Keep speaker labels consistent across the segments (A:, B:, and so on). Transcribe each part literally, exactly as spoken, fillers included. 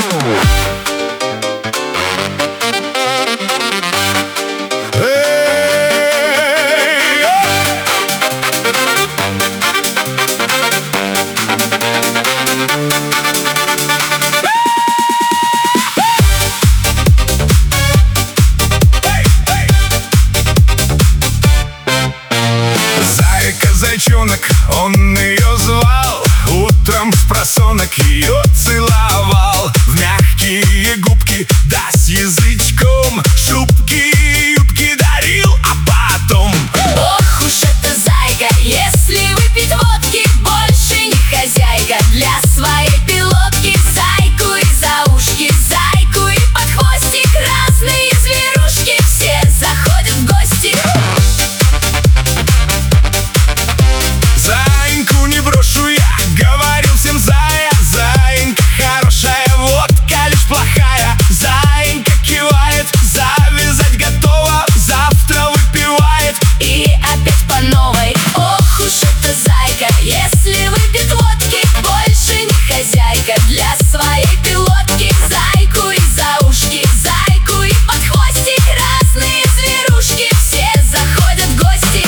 A: Зайчонок, он ее звал, утром впросонок ее целовал. В мягкие губки, да с язычком, шубки, юбки дарил, а потом...
B: Ох уж эта зайка, если выпить водки, больше не хозяйка для своей пилотки. Зайку и за ушки, зайку и под хвостик, разные зверушки все заходят в гости.
A: Заиньку не брошу я, говорил всем зая. Заинька хорошая, водка лишь плохая. Заинька кивает, завязать готова, завтра выпивает
B: и опять по новой. Ох уж эта зайка, если выпьет водки, больше не хозяйка для своей пилотки. Зайку и за ушки, зайку и под хвостик, разные зверушки все заходят в гости.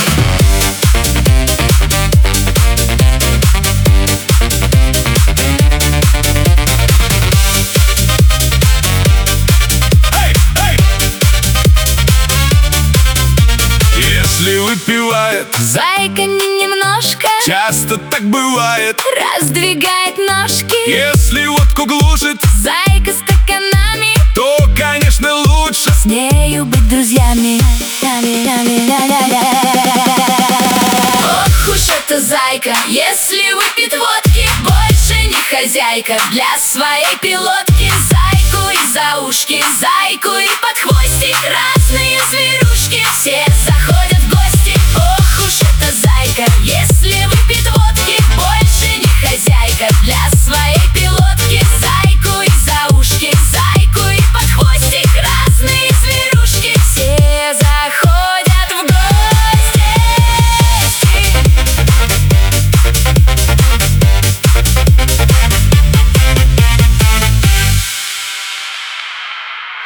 A: Если выпивает
B: Зайка не немножко,
A: часто так бывает.
B: раздвигает ножки.
A: Если водку глушит,
B: Зайка стаканами,
A: то, конечно, лучше
B: с нею быть друзьями. Ох уж эта зайка, если выпьет водки, больше не хозяйка для своей пилотки. Зайку и за ушки, зайку и под хвостик.